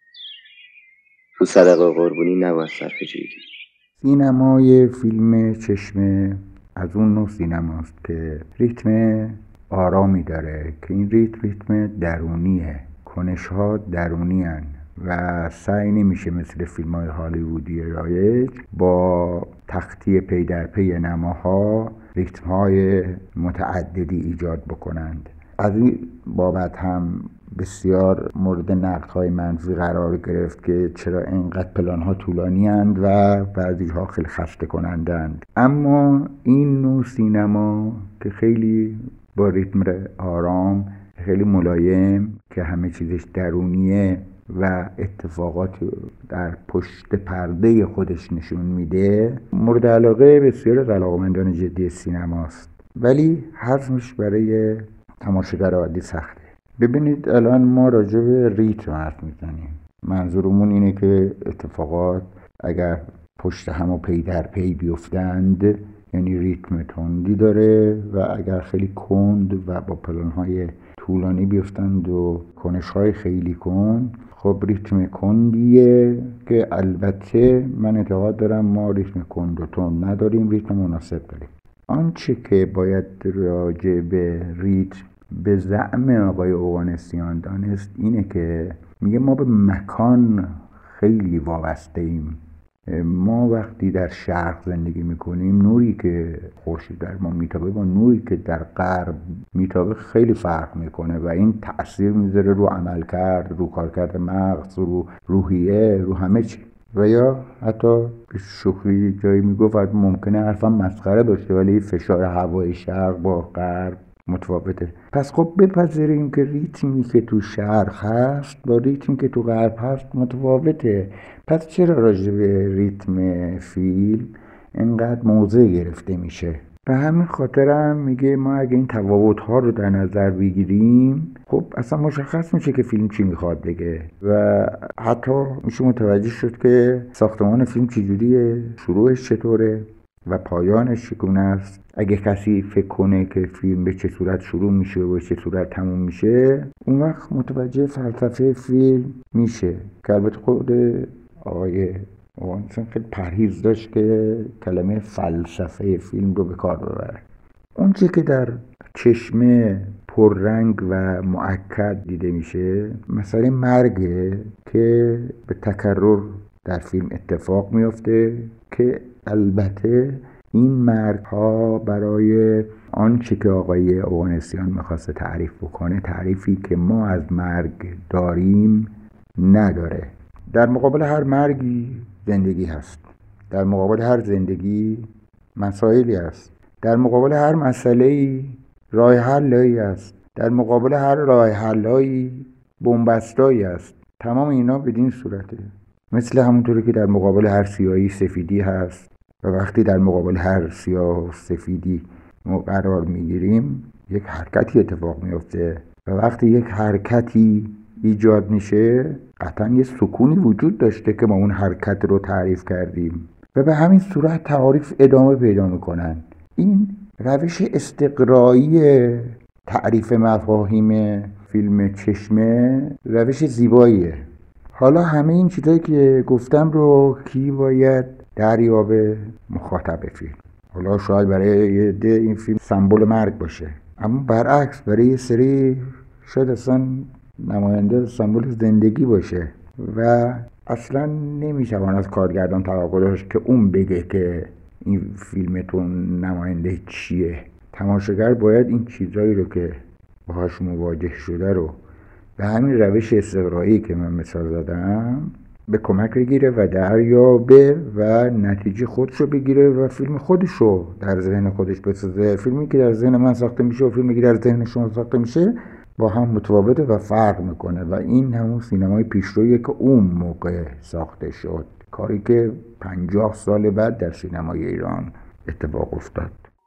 تو صدقه قربونی نباید صرف جویی کرد. سینمای فیلم چشمه از اون نوع سینماست که ریتم آرامی داره که این ریتم درونیه، کنش‌ها درونی هن و سعی نمیشه مثل فیلم‌های هالیوودی رایج با تختی پی در پی نماها ریتم‌های متعددی ایجاد بکنند. از این بابت هم بسیار مورد نقدهای منفی قرار گرفت که چرا اینقدر پلان‌ها طولانی اند و بعضی‌ها خیلی خسته کنندند. اما این نوع سینما که خیلی با ریتم آرام خیلی ملایم که همه چیزش درونیه و اتفاقات در پشت پرده خودش نشون میده، مورد علاقه بسیار از علاقه‌مندان جدی سینماست، ولی هضمش برای تماشاگر عادی سخته. ببینید الان ما راجع به ریتم حرف میزنیم. منظورمون اینه که اتفاقات اگر پشت هم و پی در پی بیفتند یعنی ریتم تندی داره، و اگر خیلی کند و با پلان‌های طولانی بیفتند و کنش‌های خیلی کند، خب ریتم کندیه که البته من اعتقاد دارم ما ریتم کند و تند نداریم، ریتم مناسب داریم. آنچه که باید راجع به ریتم به زعم آقای اوغانسیان دانست اینه که میگه ما به مکان خیلی وابسته ایم. ما وقتی در شرق زندگی میکنیم، نوری که خورشید در ما میتابه با نوری که در غرب میتابه خیلی فرق میکنه و این تأثیر میذاره رو عملکرد، رو کارکرد مغز، رو روحیه، رو همه چی. و یا حتی شوخی جایی میگفت ممکنه حرفم مسخره باشه ولی فشار هوای شرق با غرب متفاوته. پس خب بپذیریم که ریتمی که تو شرق هست با ریتمی که تو غرب هست متفاوته. پس چرا راجع به ریتم فیلم اینقدر موضع گرفته میشه؟ به همین خاطرم میگه ما اگه این تفاوت‌ها رو در نظر بگیریم، خب اصلا مشخص میشه که فیلم چی میخواد بگه و حتی میشه متوجه شد که ساختمان فیلم چجوریه، شروعش چطوره و پایانش چگونه است. اگه کسی فکر کنه که فیلم به چه صورت شروع میشه و به چه صورت تموم میشه، اون وقت متوجه فلسفه فیلم میشه که البته خود آقای اوغانسیان خیلی پرهیز داشت که کلمه فلسفه فیلم رو به کار ببره. اون چی که در چشمه پررنگ و مؤکد دیده میشه مسئله مرگه که به تکرر در فیلم اتفاق میفته، که البته این مرگ ها برای آنچه که آقای اوغانسیان میخواسته تعریف بکنه تعریفی که ما از مرگ داریم نداره. در مقابل هر مرگی زندگی هست، در مقابل هر زندگی مسائلی هست، در مقابل هر مسئله‌ای راه حل‌هایی هست، در مقابل هر راه حل‌هایی بن‌بستایی هست. تمام اینا بدین صورته، مثل همونطوری که در مقابل هر سیاهی سفیدی هست و وقتی در مقابل هر سیاه و سفیدی ما قرار میگیریم یک حرکتی اتفاق میفته و وقتی یک حرکتی ایجاد میشه قطعا یه سکونی وجود داشته که ما اون حرکت رو تعریف کردیم و به همین صورت تعریف ادامه پیدا میکنن. این روش استقرایی تعریف مفاهیم فیلم چشمه روش زیباییه. حالا همه این چیزایی که گفتم رو کی باید دریابه؟ مخاطب فیلم. حالا شاید برای یه عده این فیلم سمبل مرگ باشه، اما برعکس برای یه سری شاید اصلا نماینده سمبل زندگی باشه و اصلا نمیشوان از کارگردان توقع داشت که اون بگه که این فیلمتون نماینده چیه. تماشاگر باید این چیزایی رو که باهاش مواجه شده رو به همین روش استقرایی که من مثال زدم به کمک بگیره و دریابه و نتیجه خودش رو بگیره و فیلم خودش رو در ذهن خودش بسازه. فیلمی که در ذهن من ساخته میشه و فیلمی که در ذهن شما ساخته میشه با هم متفاوته و فرق میکنه و این همون سینمای پیشرویه که اون موقع ساخته شد، کاری که 50 سال بعد در سینمای ایران اتفاق افتاد.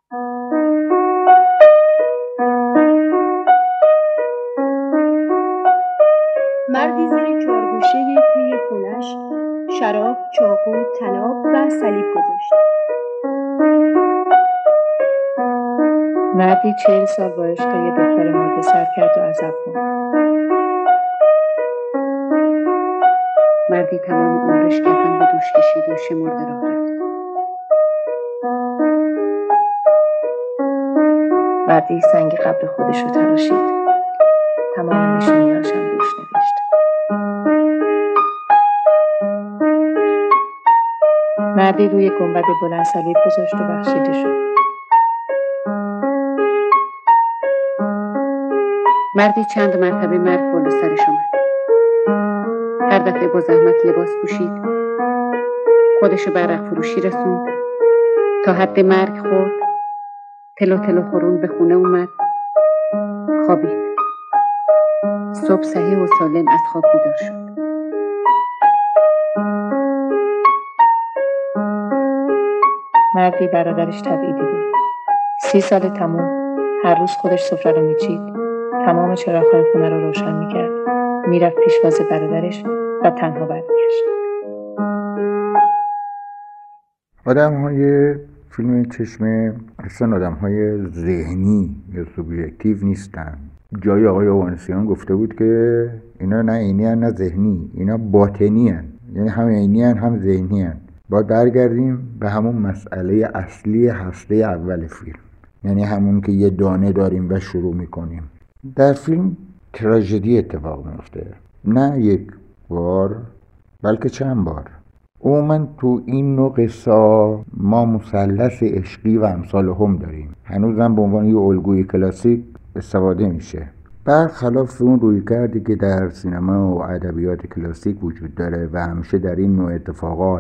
مردی زیر چارگوشه پی خونش شراب، چاقو، طناب و صلیب گذاشت. مردی 40 سال با عشق یه دختر مرده سر کرد و عذب بود. مردی تمام عمرش کفن به دوش کشید و شمرده راه رفت. مردی سنگ قبر خودش رو تراشید. تمام نشونی‌هاشم روش نوشت. مردی روی گنبد بلند صلیب گذاشت و بخشیده شد. مردی چند مرتبه مرگ بالا سرش آمد. هر دفعه با زحمت لباس پوشید، خودشو به عرق فروشی رسوند، تا حد مرگ خورد، تلو تلو خورون به خونه اومد، خوابید. صبح صحیح و سالم از خواب بیدار شد. مردی برادرش تبعیدی بود. 30 سال تموم. هر روز خودش سفره رو میچید. تمام چراغ‌های خونه رو روشن میکرد. میرفت پیشواز برادرش و تنها برمیگشت. آدم‌های فیلم چشمه اصلا آدم‌های ذهنی یا سوبژکتیو نیستن. جای آقای اوانسیان گفته بود که اینا نه عینی هن نه ذهنی، اینا باطنی هن. یعنی هم عینی هن هم ذهنی هن. باید برگردیم به همون مسئله اصلی هسته اول فیلم، یعنی همون که یه دانه داریم و شروع میکنیم. در فیلم تراژدی اتفاق میفته، نه یک بار بلکه چند بار. عموما تو این نوع قصه ما مثلث عشقی و امثال هم داریم، هنوزم به عنوان یه الگوی کلاسیک استفاده میشه، برخلاف اون رویکردی که در سینما و ادبیات کلاسیک وجود داره و همیشه در این نوع اتفاقات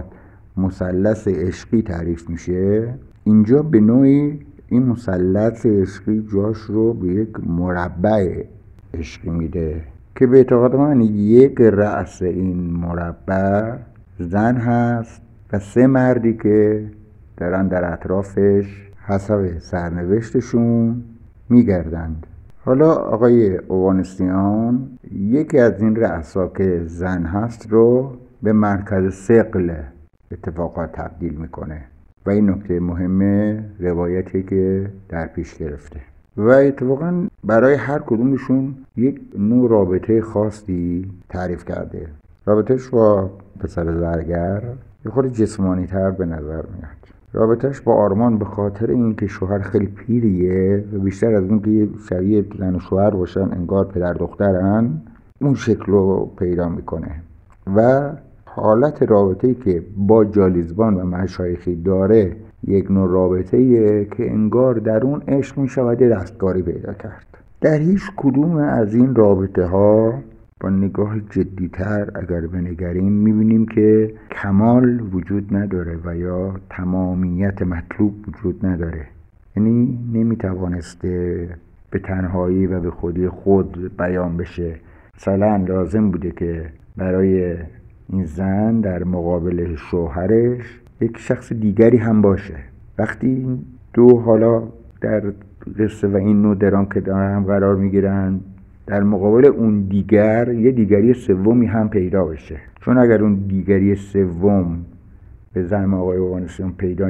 مثلث عشقی تعریف میشه. اینجا به نوعی این مثلث عشقی جاش رو به یک مربع عشقی میده که به اعتقاد من یک رأس این مربع زن هست و 3 مردی که دارن در اطرافش حسب سرنوشتشون میگردند. حالا آقای اوانسیان یکی از این رؤسا که زن هست رو به مرکز ثقل اتفاقات تبدیل میکنه و این نکته مهمه روایتی که در پیش گرفته و اتفاقا برای هر کدومشون یک نوع رابطه خاصی تعریف کرده. رابطهش با پسر زرگر یه خورده جسمانی تر به نظر میاد. رابطهش با آرمان به خاطر اینکه شوهر خیلی پیریه و بیشتر از اون که شبیه زن و شوهر باشن انگار پدر دخترن اون شکل رو پیدا میکنه و حالت رابطه‌ای که با جالیزبان و مشایخی داره یک نوع رابطه‌ایه که انگار در اون عشق میشود دستکاری پیدا کرد. در هیچ کدوم از این رابطه ها با نگاه جدی‌تر اگر بنگریم می‌بینیم که کمال وجود نداره و یا تمامیت مطلوب وجود نداره. یعنی نمیتوانسته به تنهایی و به خودی خود بیان بشه. مثلا لازم بوده که برای این زن در مقابل شوهرش یک شخص دیگری هم باشه. وقتی این دو حالا در قصه و این نوع درام که هم قرار میگیرن در مقابل اون دیگر یه دیگری سومی هم پیدا بشه، چون اگر اون دیگری سوم به زن آقای اوانسیان پیدا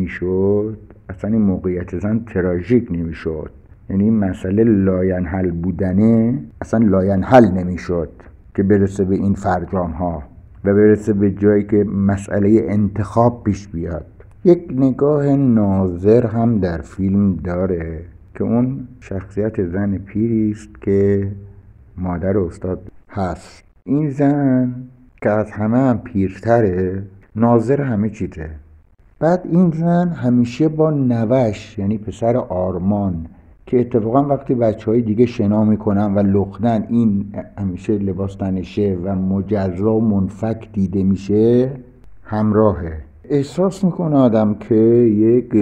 نمیشد اصلا این موقعیت زن تراژیک نمیشد. یعنی این مسئله لاینحل بودنه اصلا لاینحل نمیشد که برسه به این فرجام ها و برسه به جایی که مسئله انتخاب پیش بیاد. یک نگاه ناظر هم در فیلم داره که اون شخصیت زن پیری است که مادر استاد هست. این زن که از همه هم پیرتره ناظر همه چیزه. بعد این زن همیشه با نوش یعنی پسر آرمان که اتفاقا وقتی بچهای دیگه شنا میکنن و لختن این همیشه لباس تنشه و مجزا و منفک دیده میشه همراهه. احساس میکنه آدم که یک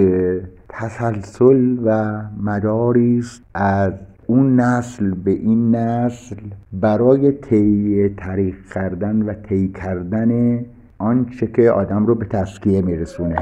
تسلسل و مداری است از اون نسل به این نسل برای طی کردن و طی کردن آنچه که آدم رو به تسکیه میرسونه.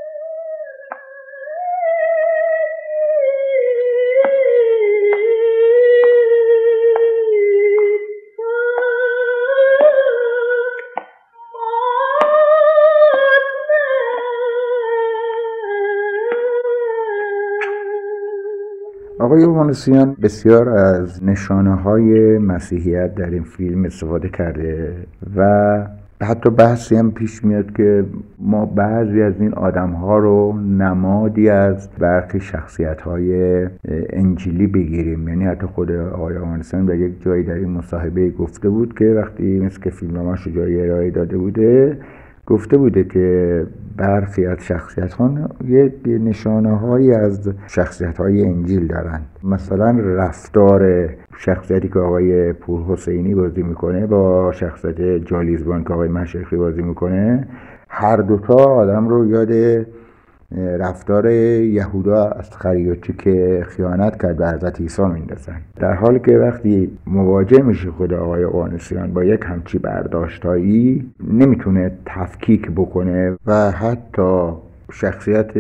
آقای اوانسیان بسیار از نشانه‌های مسیحیت در این فیلم استفاده کرده و حتی بحثی هم پیش میاد که ما بعضی از این آدم‌ها رو نمادی از برخی شخصیت‌های انجیلی بگیریم. یعنی حتی خود آقای اوانسیان در یک جایی در این مصاحبه گفته بود که وقتی مثل که فیلمنامه‌اش رو جایی ارائه داده بوده گفته بوده که برخی از شخصیت‌ها یک نشانه‌هایی از شخصیت‌های انجیل دارند. مثلا رفتار شخصیتی که آقای پورحسینی بازی میکنه با شخصیت جالیزبان که آقای مشایخی بازی میکنه هر دوتا آدم رو یاد رفتار یهودا اسخریوتی که خیانت کرد به حضرت عیسی میندازن، در حالی که وقتی مواجه میشه خود آقای اوانسیان با یک همچی برداشتایی نمیتونه تفکیک بکنه و حتی شخصیت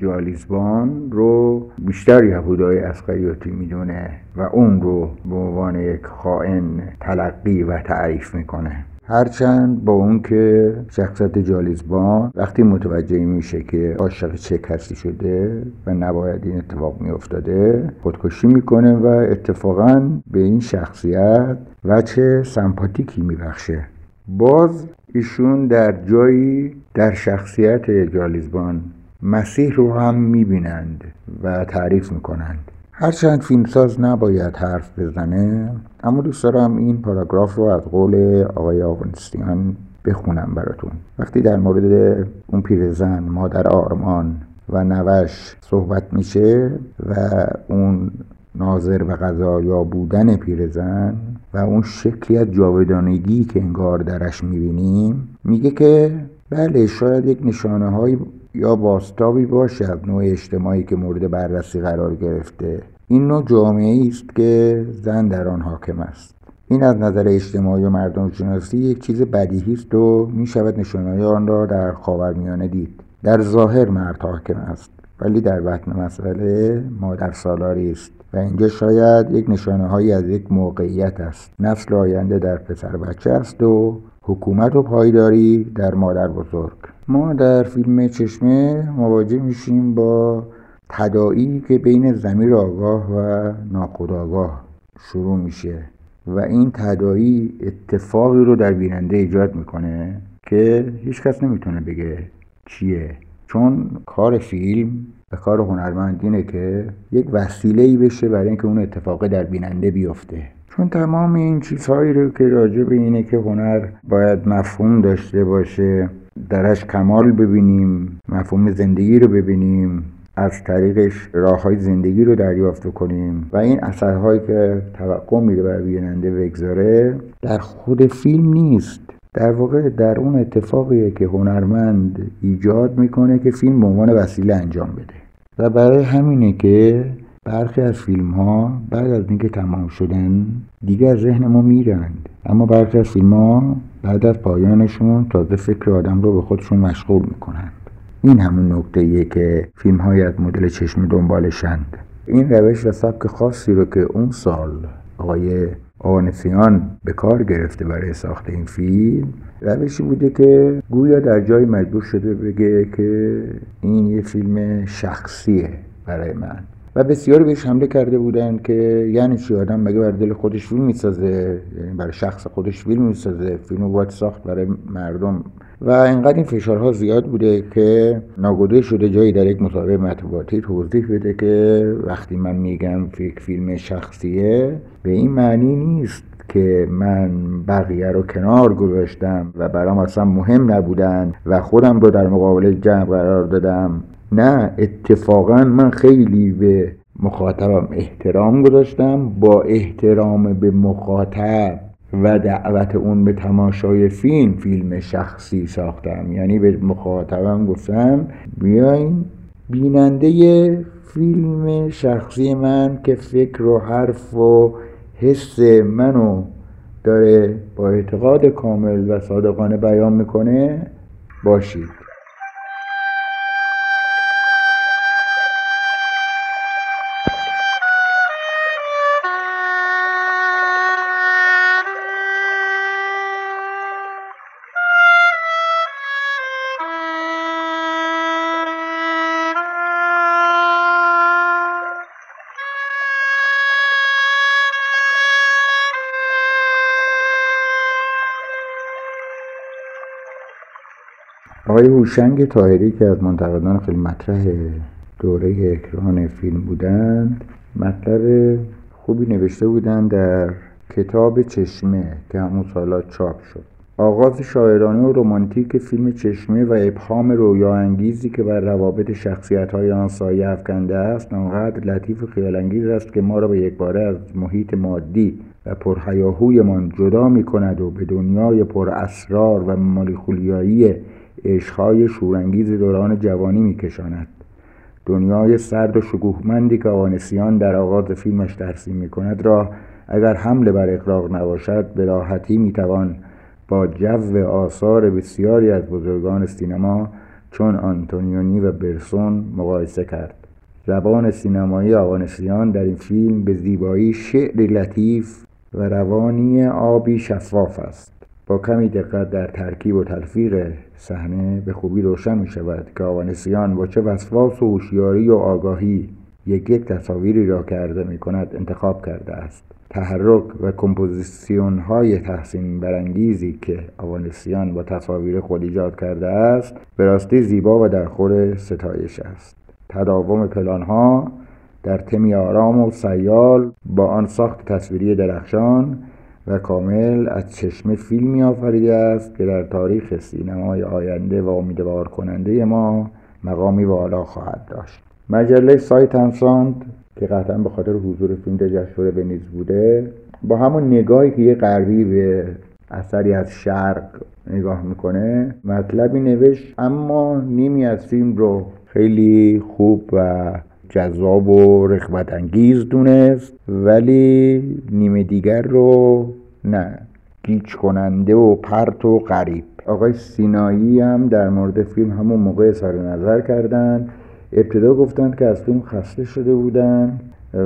جالیسبان رو بیشتر یهودای اسخریوتی میدونه و اون رو به عنوان یک خائن تلقی و تعریف میکنه. هرچند با اون که شخصیت جالیسبان وقتی متوجه میشه که عاشق چه کسی شده و نباید این اتفاق میافتاده خودکشی میکنه و اتفاقا به این شخصیت وجه سمپاتیکی میبخشه. باز ایشون در جایی در شخصیت جالیسبان مسیح رو هم میبینند و تعریف میکنند. هرچند فیلمساز نباید حرف بزنه، اما دوست دارم این پاراگراف رو از قول آقای اوانسیان بخونم براتون. وقتی در مورد اون پیرزن مادر آرمان و نوش صحبت میشه و اون ناظر و قضایا بودن پیرزن و اون شکلی از جاودانگی که انگار درش میبینیم، میگه که بله شاید یک نشانه های یا بازتابی باشه از نوع اجتماعی که مورد بررسی قرار گرفته. این نوع جامعه‌ای است که زن در آن حاکم است. این از نظر اجتماعی و مردم شناسی یک چیز بدیهی است و میشود نشانه‌های آن را در خاورمیانه دید. در ظاهر مرد حاکم است، ولی در بطن مسئله مادر سالاری است و اینجا شاید یک نشانه‌هایی از یک موقعیت است. نسل آینده در پسر بچه است و حکومت و پایداری در مادر بزرگ. ما در فیلم چشمه مواجه میشیم با تداعی که بین ضمیر آگاه و ناخودآگاه شروع میشه و این تداعی اتفاقی رو در بیننده ایجاد میکنه که هیچ کس نمیتونه بگه چیه، چون کار فیلم و کار هنرمند اینه که یک وسیله‌ای بشه برای اینکه اون اتفاق در بیننده بیفته. چون تمام این چیزهایی رو که راجع به اینه که هنر باید مفهوم داشته باشه، درش کمال ببینیم، مفهوم زندگی رو ببینیم، از طریقش راههای زندگی رو دریافت کنیم و این اثرهایی که توقع میره بر بیننده بگذاره در خود فیلم نیست. در واقع در اون اتفاقیه که هنرمند ایجاد میکنه که فیلم به عنوان وسیله انجام بده و برای همینه که برخی از فیلم ها بعد از اینکه تمام شدن دیگه از ذهن ما میرند، اما برخی از فیلم ها بعد از پایانشون تازه فکر آدم رو به خودشون مشغول میکنند. این همون نکته‌ایه که فیلم های از مدل چشم دنبالشند. این روش و سبک خاصی رو که اون سال آقای اوانسیان به کار گرفته برای ساخت این فیلم، روشی بوده که گویا در جای مجبور شده بگه که این یه فیلم شخصیه برای من و بسیاری بهش حمله کرده بودن که یعنی چی آدم مگه برای دل خودش فیلم میسازه، یعنی برای شخص خودش فیلم میسازه، فیلمو باید ساخت برای مردم و اینقدر این فشارها زیاد بوده که ناگزیر شده جایی در یک مصاحبه مطبوعاتی توضیح بده که وقتی من میگم فیلم شخصیه به این معنی نیست که من بقیه رو کنار گذاشتم و برام اصلا مهم نبودن و خودم رو در مقابل جمع قرار دادم. نه، اتفاقا من خیلی به مخاطبم احترام گذاشتم، با احترام به مخاطب و دعوت اون به تماشای فیلم شخصی ساختم. یعنی به مخاطبم گفتم بیاین بیننده فیلم شخصی من که فکر و حرف و حس منو داره با اعتقاد کامل و صادقانه بیان میکنه باشید. آقای هوشنگ طاهری که از منتقدان خیلی مطرح دوره اکران فیلم بودند مطلب خوبی نوشته بودند در کتاب چشمه که همون سالا چاپ شد. آغاز شاعرانه و رمانتیک فیلم چشمه و ابهام رویاانگیزی که بر روابط شخصیت‌های آن سایه افکنده است آنقدر لطیف و خیال‌انگیز است که ما را به یکباره از محیط مادی و پرهیاهویمان جدا می‌کند و به دنیای پر اسرار و مالیخولیایی عشق‌های شورانگیز دوران جوانی می‌کشاند. دنیای سرد و شکوهمندی که آوانسیان در آغاز فیلمش ترسیم می‌کند را اگر حمله بر اغراق نباشد به راحتی می‌توان با جو آثار بسیاری از بزرگان سینما چون آنتونیونی و برسون مقایسه کرد. زبان سینمایی آوانسیان در این فیلم به زیبایی شعری لطیف و روانی آبی شفاف است. با کمی دقت در ترکیب و تلفیق صحنه به خوبی روشن می شود که آوانسیان با چه وسواس و هوشیاری و آگاهی یک تصاویری را که عرضه می کند انتخاب کرده است. تحرک و کمپوزیسیون های تحسین برانگیزی که آوانسیان با تصاویر خود ایجاد کرده است به راستی زیبا و در خور ستایش است. تداوم پلان‌ها در تمی آرام و سیال با آن ساخت تصویری درخشان و کامل از چشمه فیلمی آفریده است که در تاریخ سینمای آینده و امیدوار کننده ما مقامی والا خواهد داشت. مجله سایت انساند که قطعا به خاطر حضور فیلم در جشنواره ونیز بوده، با همون نگاهی که یه غربی به اثری از شرق نگاه میکنه مطلبی نوشت، اما نیمی از فیلم رو خیلی خوب و جذاب و رغبت انگیز دونست، ولی نیمه دیگر رو نه، گیج کننده و پرت و غریب. آقای سینایی هم در مورد فیلم همون موقع اظهار نظر کردن. ابتدا گفتند که از فیلم خسته شده بودند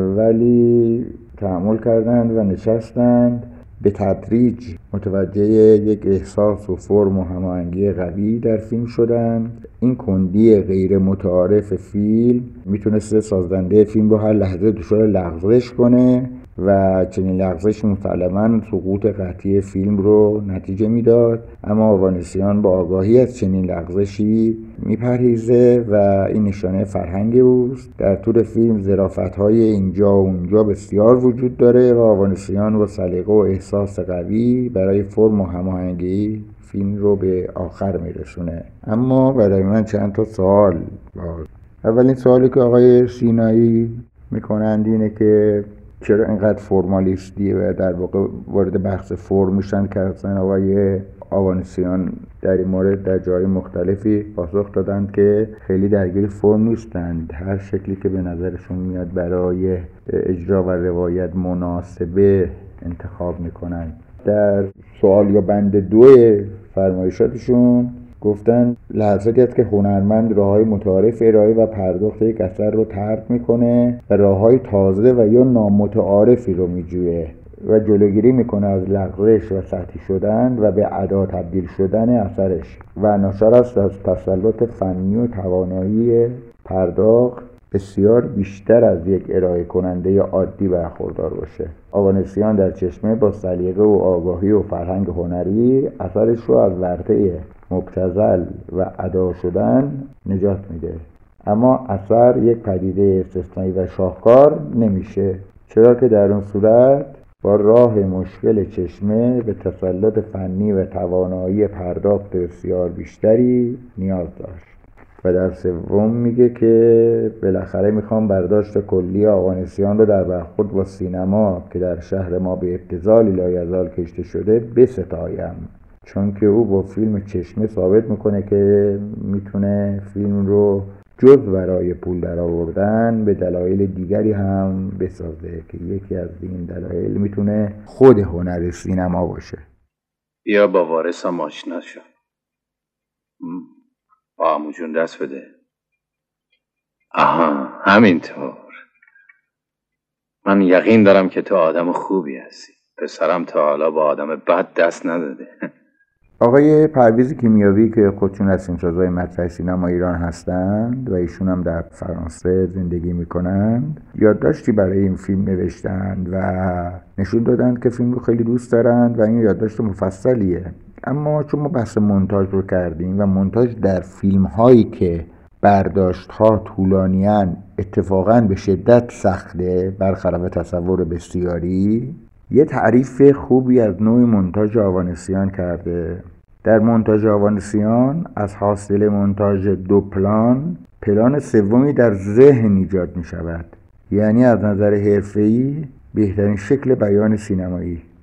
ولی تحمل کردند و نشستند. به تدریج متوجه یک احساس و فرم و هماهنگی قوی در فیلم شدند. این کندی غیر متعارف فیلم میتونسته سازنده فیلم رو هر لحظه دچار لغزش کنه و چنین لغزش مسلماً سقوط قطعی فیلم رو نتیجه میداد، اما آوانسیان با آگاهی از چنین لغزشی میپرهیزه و این نشانه فرهنگ اوست. در طول فیلم ظرافت‌های اینجا و اونجا بسیار وجود داره و آوانسیان با سلیقه و احساس قوی برای فرم و هماهنگی فیلم رو به آخر میرسونه. اما برای من چند تا سوال باز. اولین سوالی که آقای سینایی میکنند اینه که چرا اینقدر فرمالیستی و در واقع وارد بحث فرم میشن که اصلا آقای آوانسیان در این مورد در جای مختلفی پاسخ دادند که خیلی درگیر فرم نیستند، هر شکلی که به نظرشون میاد برای اجرا و روایت مناسبه انتخاب میکنن. در سوال یا بند 2 فرمایشاتشون گفتن لحظاتی هست که هنرمند راههای متعارف ارائه و پرداخت یک اثر رو ترک میکنه و راههای تازه و یا نامتعارفی رو میجویه و جلوگیری میکنه از لغزش و سطحی شدن و به ادا تبدیل شدن اثرش و ناشر است از تسلط فنی و توانایی پرداخت بسیار بیشتر از یک ارائه کننده عادی برخوردار باشه. آوانسیان در چشمه با سلیقه و آگاهی و فرهنگ هنری اثرش رو از ورطه مبتذل و ادا شدن نجات میده، اما اثر یک پدیده استثنایی و شاهکار نمیشه، چرا که در اون صورت با راه مشکل چشمه به تسلط فنی و توانایی پرداخت بسیار بیشتری نیاز داشت. و در سوم میگه که بالاخره میخوام برداشت کلی آوانسیان رو در برخورد با سینما که در شهر ما به ابتذالی لایزال کشته شده بستایم، چون که او با فیلم چشمه ثابت میکنه که میتونه فیلم رو جز برای پول در آوردن به دلایل دیگری هم بسازه که یکی از این دلایل میتونه خود هنر سینما باشه. یا با وارثم آشنا شو، با عمو جون دست بده. آها همینطور. من یقین دارم که تو آدم خوبی هستی. پسرم تا حالا با آدم بد دست نداده. آقای پرویز کیمیاوی که خودشون از فیلمسازهای مطرح سینما ایران هستند و ایشون هم در فرانسه زندگی میکنند، یادداشتی برای این فیلم نوشتند و نشون دادند که فیلم رو خیلی دوست دارند و این یادداشت مفصلیه. اما چون ما بحث مونتاژ رو کردیم و مونتاژ در فیلم هایی که برداشت ها طولانیان اتفاقاً به شدت سخته برخلاف تصور بسیاری، یه تعریف خوبی از نوع مونتاژ آوانسیان کرده. در مونتاژ آوانسیان از حاصل مونتاژ 2 پلان سومی در ذهن ایجاد می شود، یعنی از نظر حرفه‌ای بهترین شکل بیان سینمایی.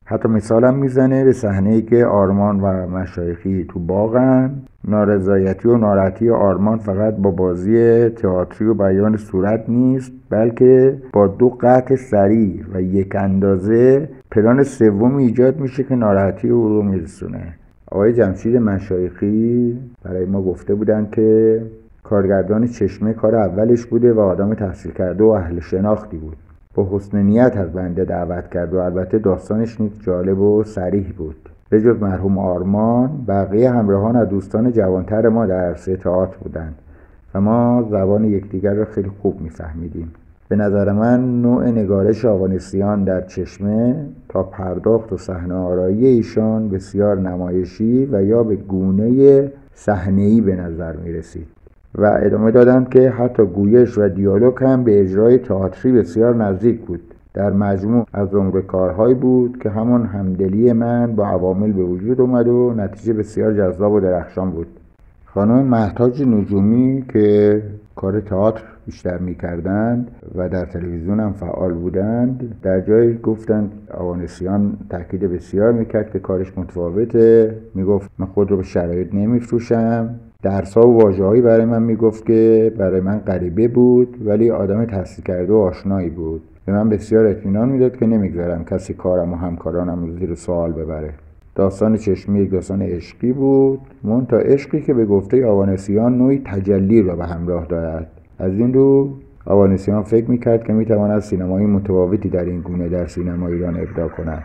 حتی مثالم میزنه به صحنه‌ای که آرمان و مشایخی تو باغن. نارضایتی و ناراحتی آرمان فقط با بازی تئاتری و بیان صورت نیست، بلکه با 2 قطع سریع و یک اندازه پلان سومی ایجاد میشه که ناراحتی او رو میرسونه. آقای جمشید مشایخی برای ما گفته بودن که کارگردان چشمه کار اولش بوده و آدم تحصیل کرده و اهل شناختی بود. با حسن نیت از بنده دعوت کرد و البته داستانش نیز جالب و صریح بود. به جز مرحوم آرمان، بقیه همراهان از دوستان جوانتر ما در عرصه تئاتر بودند و ما زبان یکدیگر را خیلی خوب میفهمیدیم. به نظر من نوع نگارش آوانسیان در چشمه تا پرداخت و صحنه آرایی ایشان بسیار نمایشی و یا به گونه صحنه‌ای به نظر می رسید و ادامه دادند که حتی گویش و دیالوگ هم به اجرای تئاتری بسیار نزدیک بود. در مجموع از عمر کارهایی بود که همان همدلی من با عوامل به وجود اومد و نتیجه بسیار جذاب و درخشان بود. خانم مهتاج نجومی که کار تئاتر بیشتر می‌کردند و در تلویزیون هم فعال بودند، در جایی گفتند آوانسیان تاکید بسیار میکرد که کارش متفاوته. میگفت من خود رو به شرایط نمیفروشم. درس‌ها و واژه‌هایی برای من میگفت که برای من غریبه بود، ولی آدم تحصیل کرده و آشنایی بود. به من بسیار اطمینان میداد که نمیگذارم کسی کارم و همکارانم رو زیر سوال ببره. داستان چشمی یک داستان عشقی بود، منتها عشقی که به گفته آوانسیان نوعی تجلی را به همراه دارد. از این رو آوانسیان فکر میکرد که میتواند سینمایی متفاوتی در این گونه در سینما ایران ابداع کند.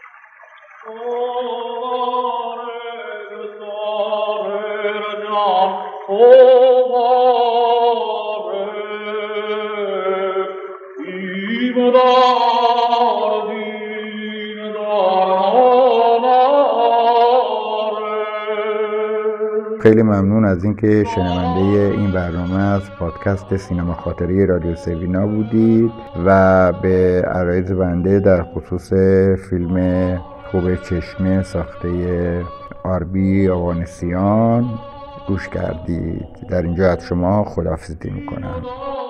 خیلی ممنون از اینکه شنونده این برنامه از پادکست سینما خاطره رادیو سوینا بودید و به عرایض بنده در خصوص فیلم خوب چشمه ساخته آربی آوانسیان گوش کردید. در اینجا از شما خداحافظی میکنم.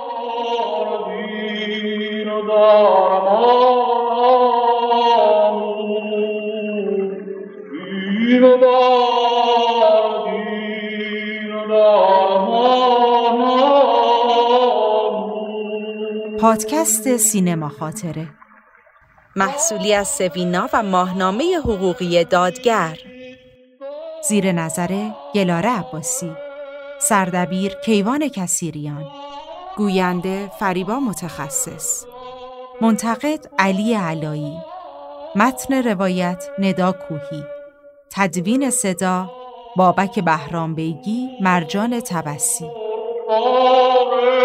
پادکست سینما خاطره محصولی از سوینا و ماهنامه حقوقی دادگر، زیر نظر گلاره عباسی، سردبیر کیوان کثیریان، گوینده فریبا متخصص، منتقد علی علایی، متن روایت ندا کوهی، تدوین صدا بابک بهرام بیگی، مرجان تبسی.